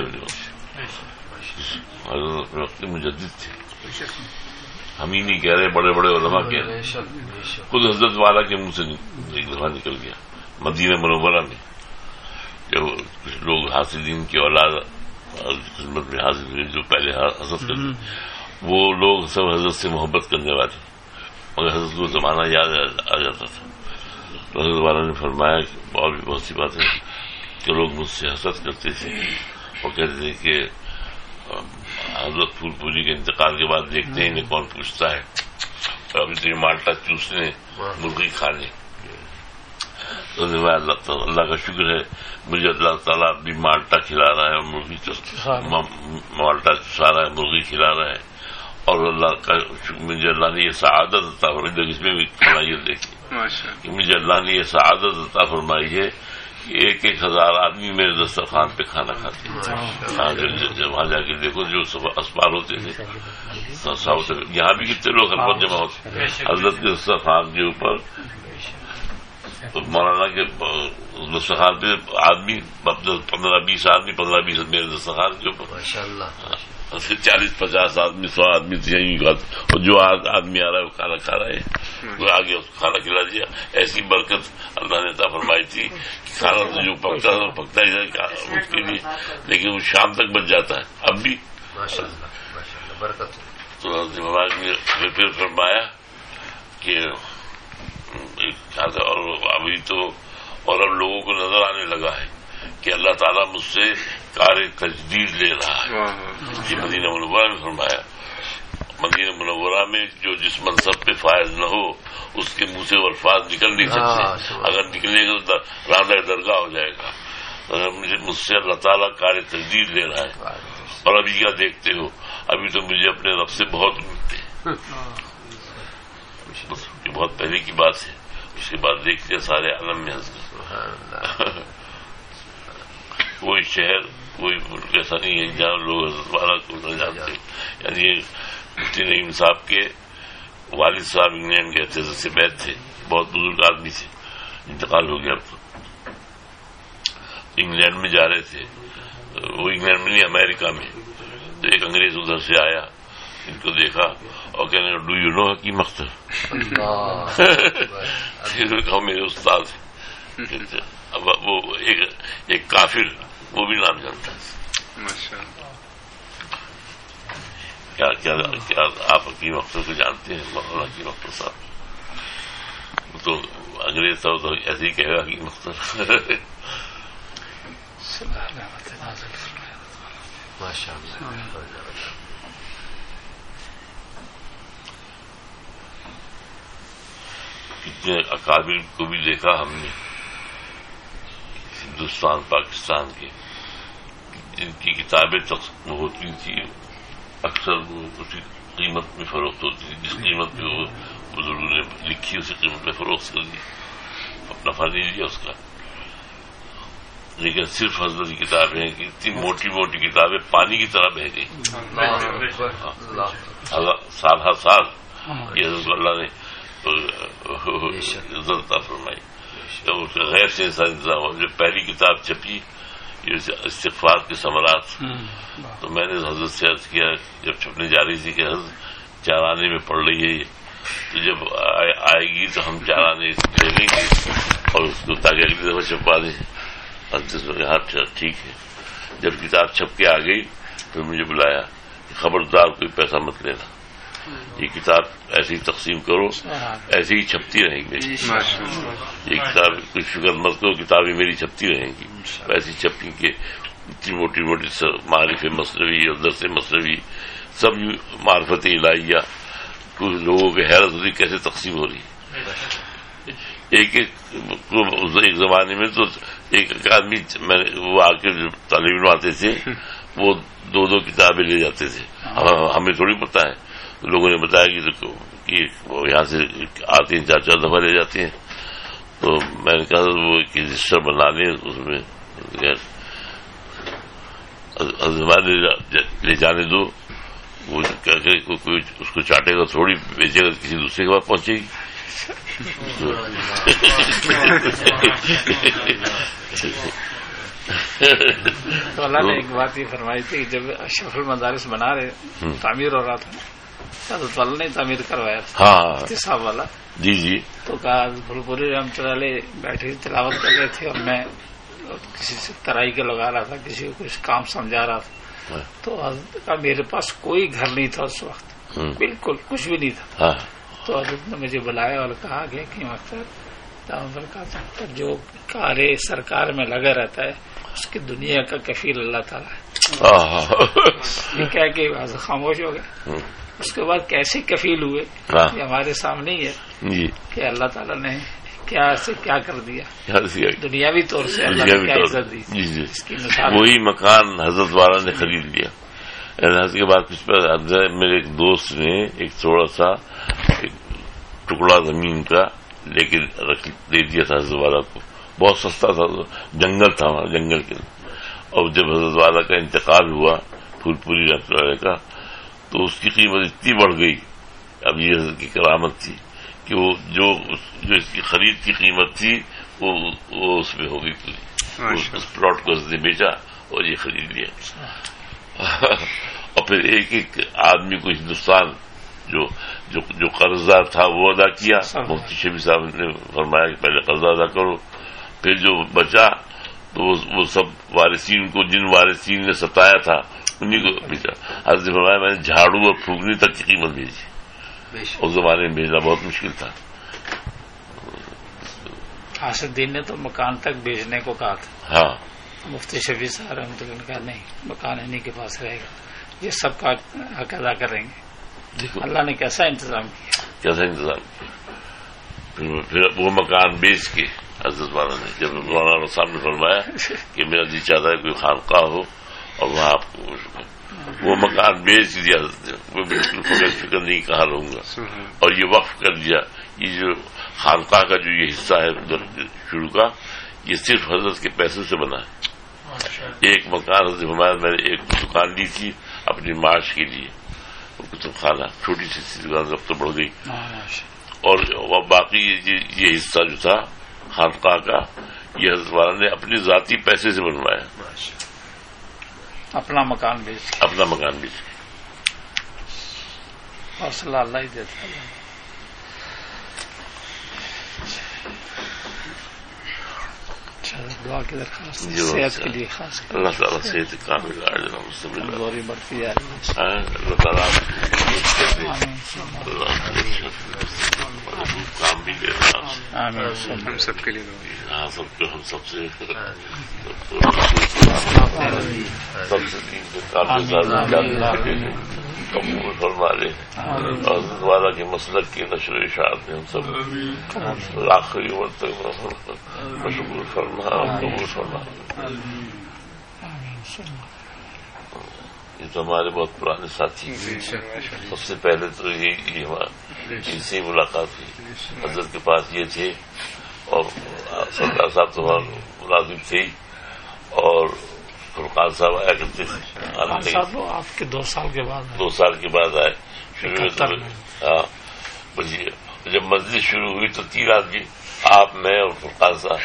مجدد تھے. ہم ہی نہیں کہہ رہے, بڑے بڑے علماء کہہ رہے. خود حضرت والا کے منہ سے ایک دفعہ نکل گیا مدینہ منورہ میں, جو کچھ لوگ حاصلین کی اولاد خدمت میں حاضر ہوئے, جو پہلے حضرت کرتے, وہ لوگ سب حضرت سے محبت کرنے والے, مگر حضرت کو زمانہ یاد آ جاتا تھا. حضرت والا نے فرمایا اور بھی بہت سی باتیں کہ لوگ مجھ سے حسد کرتے تھے اور کہتے تھے کہ حضرت پھول پوری کے انتقال کے بعد دیکھتے ہیں انہیں کون پوچھتا ہے. ابھی تو یہ مالٹا چوسنے مرغی کھانے. تو اللہ کا شکر ہے مجھے اللہ تعالیٰ بھی مالٹا کھلا رہا ہے اور مرغی مالٹا چسا رہا ہے, مرغی کھلا رہا ہے. اور اللہ کا مجھے اللہ نے یہ سعادت عطا فرمائی, اس میں بھی فرمائیے دیکھیے کہ مجھے اللہ نے یہ سعادت عطا فرمائی ہے کہ 1,000 آدمی میرے دسترخوان پہ کھانا کھاتے ہیں. جب وہاں جا کے دیکھو جو اسبار ہوتے تھے یہاں بھی کتنے لوگ خلوت جمع ہوتے ہیں حضرت کے دسترخوان کے اوپر. مولانا کے دسترخوان پہ آدمی 15-20 آدمی 15-20 میرے دسترخوان کے اوپر 40-50 آدمی 100 آدمی اور جو آدمی آ رہا ہے وہ کھانا کھا رہا ہے, وہ آگے اس کو کھانا کھلا دیا. ایسی برکت اللہ نے عطا فرمائی تھی کہ کھانا تو جو پکتا تھا پکتا ہی اس کے لیے, لیکن وہ شام تک بچ جاتا ہے اب بھی. تو پھر فرمایا کہ اور ابھی تو اور اب لوگوں کو نظر آنے لگا ہے کہ اللہ تعالیٰ مجھ سے کار تجدید لے رہا ہے. یہ مدینہ منورہ میں فرمایا. مدینہ منورہ میں جو جس منصب پہ فائز نہ ہو اس کے منہ سے الفاظ نکل نہیں سکتے, اگر نکلے گا تو راندہ درگاہ ہو جائے گا. مجھ سے اللہ تعالیٰ کار تجدید لے رہا ہے. اور ابھی کیا دیکھتے ہو, ابھی تو مجھے اپنے رب سے بہت ملتے ہیں. یہ بہت پہلے کی بات ہے. اس کے بعد دیکھتے سارے عالم میں کوئی شہر کوئی ملک ایسا نہیں ہے جہاں لوگ حضرت والا کو نہ جانتے. یعنی یہ مفتی نعیم صاحب کے والد صاحب انگلینڈ گئے تھے, سے بیت تھے, بہت بزرگ آدمی تھے, انتقال ہو گیا اب تو. انگلینڈ میں جا رہے تھے, وہ انگلینڈ میں نہیں امریکہ میں. تو ایک انگریز ادھر سے آیا, ان کو دیکھا اور کہنے ڈو یو نو حکیم اختر. کہا میرے استاد. اب وہ ایک کافر وہ بھی نام جانتا ہے. کیا آپ حکیم اختر کو جانتے ہیں؟ مولانا حکیم اختر صاحب تو انگریز صاحب تو ایسے ہی کہے گا حکیم اختر. کتنے اکابر کو بھی دیکھا ہم نے ہندوستان پاکستان کے, جن کی کتابیں ہوتی تھی اکثر وہ اسی قیمت میں فروخت ہوتی تھی جس قیمت پہ وہ بزرگوں نے لکھی اسی قیمت پہ فروخت کر دی, اپنا نفع نہیں لیا اس کا. لیکن صرف حضرت کی کتابیں ہیں کہ اتنی موٹی موٹی کتابیں پانی کی طرح بہ گئی سال ہر سال. یہ حضرت اللہ نے عزت فرمائی. غیر سے انتظام ہو. جو پہلی کتاب چھپی یہ استغفار کے ثمرات, تو میں نے حضرت سے عرض کیا جب چھپنے جا رہی تھی کہ حضرت 4 آنے میں پڑھ رہی ہے یہ, تو جب آئے گی تو ہم 4 آنے لے لیں گے اور اس کو تاکہ اگلی دفعہ چھپا دیں. ہاں ٹھیک ہے. جب کتاب چھپ کے آ گئی تو مجھے بلایا, خبردار کوئی پیسہ مت لینا, یہ کتاب ایسی تقسیم کرو, ایسی ہی چھپتی رہیں گی. یہ کتاب کچھ فکر مت کرو, کتابیں میری چھپتی رہیں گی, ایسی چھپیں کہ اتنی موٹی موٹی معرف مصنوی اور درس مصنوی سب معرفت الہیہ کچھ لوگوں کی حیرت ہوتی کیسے تقسیم ہو رہی ہے. ایک زمانے میں تو ایک آدمی وہ آ کے جو طالب آتے تھے وہ 2 کتابیں لے جاتے تھے. ہمیں تھوڑی پتہ ہے, لوگوں نے بتایا کہ وہ یہاں سے آتے ہیں 4 دفعہ لے جاتے ہیں. تو میں نے کہا وہ ایک رجسٹر بنا لیں, اس میں لے جانے دو, وہ کوئی اس کو چاٹے گا تھوڑی, بیچے گا کسی دوسرے کے پاس پہنچے گی. تو اللہ نے ایک بات یہ فرمائی تھی کہ جب اشرف المدارس بنا رہے تعمیر ہو رہا تھا تو اللہ نے تعمیر کروایا تھا صاحب والا. جی تو کہا بھولپوری رحمۃ اللہ علیہ بیٹھے تلاوت کر رہے تھے اور میں کسی سے ترائی کے لگا رہا تھا, کسی کو کچھ کام سمجھا رہا تھا. تو حضرت کا میرے پاس کوئی گھر نہیں تھا اس وقت, بالکل کچھ بھی نہیں تھا. تو حضرت نے مجھے بلایا اور کہا کہ جو کارے سرکار میں لگا رہتا ہے اس کی دنیا کا کفیل اللہ تعالیٰ ہے. یہ کہہ کے خاموش ہو گئے. اس کے بعد کیسے کفیل ہوئے یہ ہمارے سامنے ہی ہے کہ اللہ تعالیٰ نے کیا سے کیا کر دیا, دنیاوی طور سے اللہ نے کیا عزت دی. اس کی مثال وہی مکان حضرت والا نے خرید لیا. کے بعد کچھ میرے ایک دوست نے ایک تھوڑا سا ٹکڑا زمین کا لے کے دے دیا تھا حضرت والا کو, بہت سستا تھا, جنگل تھا وہاں, جنگل کے. اور جب حضرت والا کا انتقال ہوا پھول پوری رحمۃ اللہ کا, تو اس کی قیمت اتنی بڑھ گئی. اب یہ حضرت کی کرامت تھی کہ وہ جو اس کی خرید کی قیمت تھی وہ اس میں ہو گئی پوری. اس پلاٹ کو اس نے بیچا اور یہ خرید لیا. اور پھر ایک ایک آدمی کو ہندوستان جو قرضہ تھا وہ ادا کیا. مفتی شفیع صاحب نے فرمایا کہ پہلے قرضہ ادا کرو, پھر جو بچا تو وہ سب وارثین کو, جن وارثین نے ستایا تھا انہیں کو بیچا. حضرت فرمایا میں نے جھاڑو اور پھونکنے تک کی قیمت بھیجی. اس زمانے میں بھیجنا بہت مشکل تھا. حاسد الدین نے تو مکان تک بیچنے کو کہا تھا. ہاں, مفتی شفیع صاحب رحمۃ اللہ نے کہا نہیں, مکان انہیں کے پاس رہے گا, یہ سب کا حق ادا کریں گے. اللہ نے کیسا انتظام کیا, پھر وہ مکان بیچ کے حضرت والا نے, جب مولانا صاحب نے فرمایا کہ میرا جی چاہتا ہے کوئی خانقاہ ہو اور وہاں آپ کو, وہ مکان بیچ دیا حضرت نے. وہ بالکل فکر نہیں کہاں رہوں گا, اور یہ وقف کر دیا. یہ جو خانقاہ کا جو یہ حصہ ہے شروع کا, یہ صرف حضرت کے پیسے سے بنا ہے. ایک مکان حضرت ہمارا, میں نے ایک دکان لی تھی اپنی معاش کے لیے, کتب خانہ, چھوٹی سی دکان اب تو بڑھ گئی. اور باقی یہ حصہ جو تھا خانقاہ کا, یہ حضرت والا نے اپنے ذاتی پیسے سے بنوایا. اپنا مکان بیچ حوصلہ اللہ ہی دیتا ہے. دعا کی درخواست, صحت کے لیے خاص اللہ تعالیٰ صحت کامل کمزوری بڑھتی ہے. اللہ تعالیٰ کام بھی دے رہا, ہم سب کے لیے ہاں سب کو, ہم سب سے قبول فرما لے, اور حضرت والا کے مسلک کی نشر و اشاعت میں ہم سب آخری عمر تک مشغول فرما, قبول فرما. یہ تو ہمارے بہت پرانے ساتھی, سب سے پہلے تو ان سے ملاقات ہوئی. حضرت کے پاس یہ تھے, اور سردار صاحب تو ملازم تھے, اور فرقان صاحب آیا کرتے تھے. آپ کے 2 سال کے بعد 2 سال کے بعد آئے. شروع میں تو ہاں بجے, جب مجلس شروع ہوئی تو 3 آدمی, آپ, میں اور فرقان صاحب.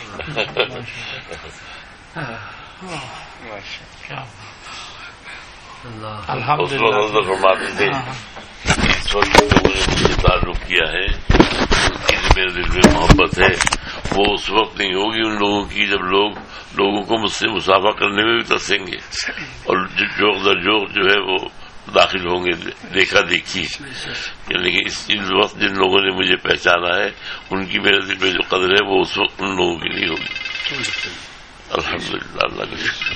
الحمدللہ فرماتے تھے اس وقت لوگوں نے مجھ سے تعلق کیا ہے, میرے دل میں محبت ہے, وہ اس وقت نہیں ہوگی ان لوگوں کی جب لوگوں کو مجھ سے مسافہ کرنے میں بھی ترسیں گے, اور جوق در جوق جو ہے وہ داخل ہوں گے دیکھا دیکھی. یعنی کہ اس وقت جن لوگوں نے مجھے پہچانا ہے ان کی میرے دل میں جو قدر ہے وہ اس وقت ان لوگوں کی نہیں ہوگی. الحمدللہ, اللہ کا شکر.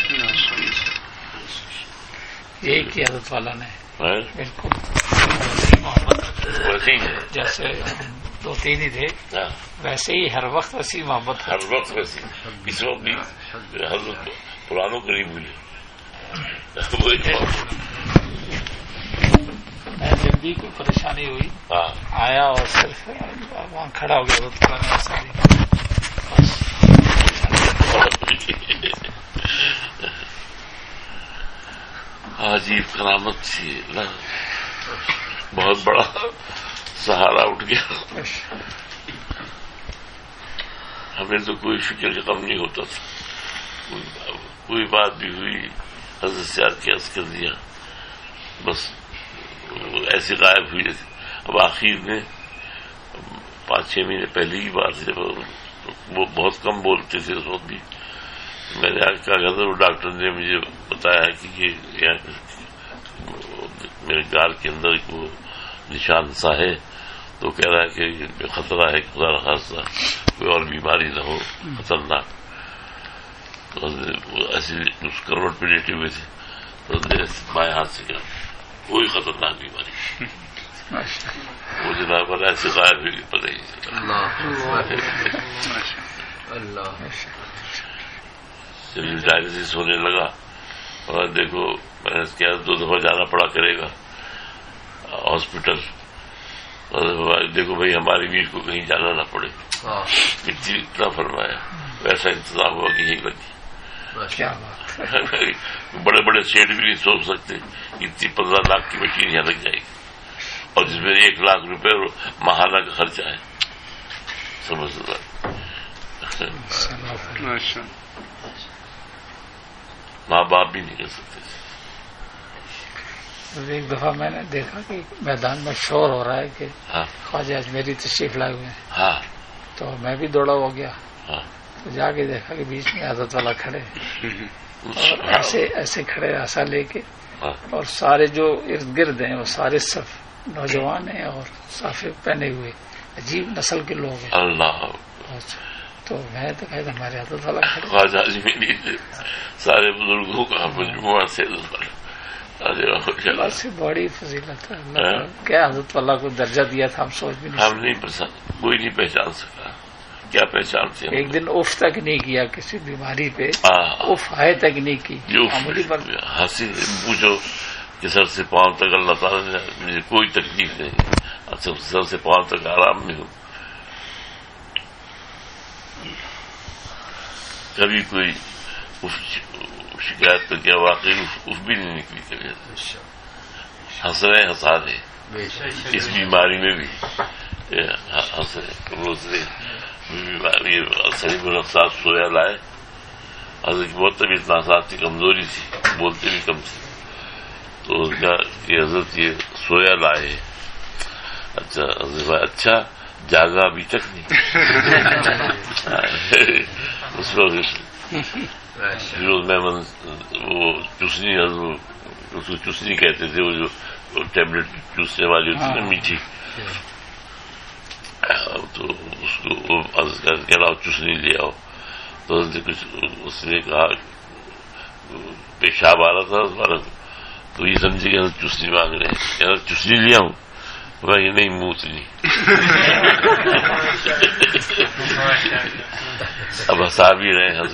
یہی کی حضرت والا نے بالکل ویسے ہی ہے, جیسے 2-3 ہی تھے ویسے ہی ہر وقت ویسی محبت, ہر وقت ویسی. اس وقت بھی حضرت پرانوں قریب ملے. میں جب بھی کوئی پریشانی ہوئی آیا اور صرف وہاں کھڑا ہو گیا عجیب کرامت تھی, بہت بڑا سہارا اٹھ گیا. ہمیں تو کوئی فکر کا کم نہیں ہوتا تھا. کوئی بات بھی ہوئی حضرت سے آ کے عرض کر دیا, بس ایسے غائب ہوئی. اب آخر میں 5-6 مہینے پہلے کی بات ہے, وہ بہت کم بولتے تھے اس وقت بھی. میں نے کہا تھا, وہ ڈاکٹر نے مجھے بتایا کہ یہ میرے گال کے اندر وہ نشان سا ہے, تو کہہ رہا ہے کہ خطرہ ہے, خدا نخواستہ کوئی اور بیماری نہ ہو خطرناک. تو ایسے اس کروٹ پہ لیٹے ہوئے تھے تو بائیں ہاتھ سے کیا کوئی خطرناک بیماری وہ جناب پر ایسے غائب ہوئی پتہ ہی چلیے ڈائری سے سونے لگا اور دیکھو میں نے کیا 2 دفعہ جانا پڑا کرے گا ہاسپٹل. دیکھو بھائی ہماری میر کو کہیں جانا نہ پڑے اتنا فرمایا. ویسا انتظام ہوا کہ یہی لگی. بڑے بڑے سیٹ بھی نہیں سوچ سکتے اتنی 15 لاکھ کی مشین یہاں لگ جائے گی اور جس میں 1 لاکھ روپے ماہانہ کا خرچہ ہے. سمجھ ماں باپ بھی نہیں کر سکتے. ایک دفعہ میں نے دیکھا کہ میدان میں شور ہو رہا ہے کہ خواجہ اجمیری تشریف لائے ہوئے ہیں. تو میں بھی دوڑا ہو گیا. تو جا کے دیکھا کہ بیچ میں حضرت والا کھڑے اور ایسے کھڑے ایسا لے کے اور سارے جو ارد گرد ہیں وہ سارے صف نوجوان ہیں اور صافے پہنے ہوئے عجیب نسل کے لوگ ہیں. اللہ تو میں تو کہتا ہمارے حضرت والا کھڑے خواجہ اجمیری سارے بزرگوں کا مجموعہ سے اللہ سے بڑی فضیلت ہے. اللہ کیا حضرت اللہ کو درجہ دیا تھا ہم سوچ بھی نہیں. ہم نہیں کوئی نہیں پہچان سکا. کیا پہچانتے ہیں؟ ایک دن اف تک نہیں کیا کسی بیماری پہ. اف ہے تک نہیں کی. ہنسی پوچھو کہ سر سے پاؤں تک اللہ تعالیٰ نے مجھے کوئی تکلیف نہیں. اچھا سر سے پاؤں تک آرام میں ہوں. کبھی کوئی شکایت تو کیا واقعی اف بھی نہیں نکلی کبھی. ہنس رہے ہنسا رہے اس بیماری میں بھی ہنس رہے روز رہے. بیماری سلیم الرخصات سویا لائے. حضرت کی بہت طبیعت ناساز تھی کمزوری تھی بولتے بھی کم تھے. تو اس کا کہ حضرت یہ سویا لائے. اچھا حضرت بھائی اچھا جاگا ابھی تک نہیں. اس وقت میں وہ چوسنی اس کو چوسنی کہتے تھے وہ جو ٹیبلٹ چوسنے والی ہوتی نا میٹھی. تو اس کو کہنا چوسنی لے آؤ. تو اس نے کہا پیشاب آ رہا تھا تو یہ سمجھے کہ چوسنی مانگ رہے ہیں. چوسنی لے آؤں یہ نہیں موتنی. اب ہنسا بھی رہے ہیں.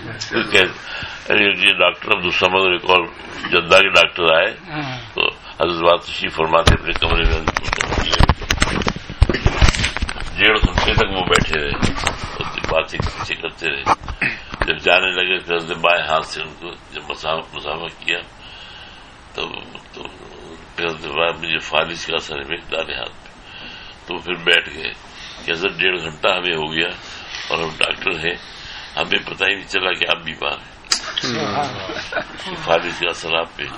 ڈاکٹر عبدالصمد ایک اور جدہ کے ڈاکٹر آئے تو حضرت بات تشریف فرماتے اپنے کمرے میں 1.5 گھنٹے تک وہ بیٹھے رہے باتیں کرتے رہے. جب جانے لگے پھر حضرت بائیں ہاتھ سے ان کو جب مسافہ کیا تو مجھے فالج کا اثر ہے میرے دانے ہاتھ پہ. تو پھر بیٹھ گئے کہ حضرت 1.5 گھنٹہ ہمیں ہو گیا اور ہم ڈاکٹر ہیں ہمیں پتہ ہی نہیں چلا کہ آپ بیمار ہیں. فالج کا اثر آپ پہ.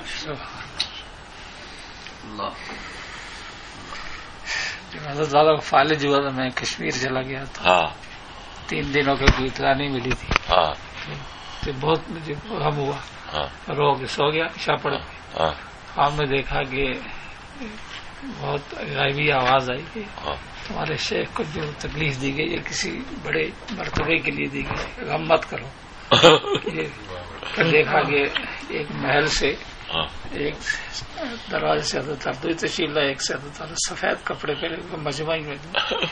حضرت والا کو فالج ہوا تو میں کشمیر چلا گیا تھا. 3 دنوں کی کوئی اطلاع نہیں ملی تھی. تو بہت مجھے غم ہوا. رو کے سو گیا عشاء پڑھ. آپ نے دیکھا کہ بہت غائبی آواز آئی کہ تمہارے شیخ کو جو تکلیف دی گئی ہے کسی بڑے مرتبے کے لیے دی گئی. غم مت کرو. پھر دیکھا کہ ایک محل سے ایک دروازے سے حضرت عبدالعزیز تشریف لائے ایک سے حضرت سفید کپڑے پہنے مجمعی میں.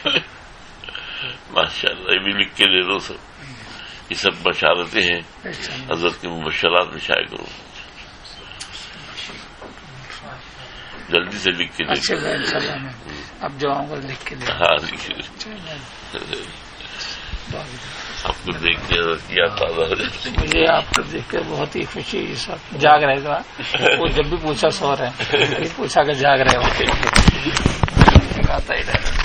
ماشاء اللہ یہ بھی لکھ کے دے دو سب. یہ سب بشارتیں ہیں حضرت کی مبشرات میں شائع کرو. جلدی سے لکھ کے دے. اچھا میں اب جو آؤں گا لکھ کے دے. آپ کو دیکھ کے کیا تازہ ہو جاتا. مجھے آپ کو دیکھ کے بہت ہی خوشی ہوئی. سب جاگ رہے تھے وہ جب بھی پوچھا سو رہے ہیں پوچھا کہ جاگ رہے ہو.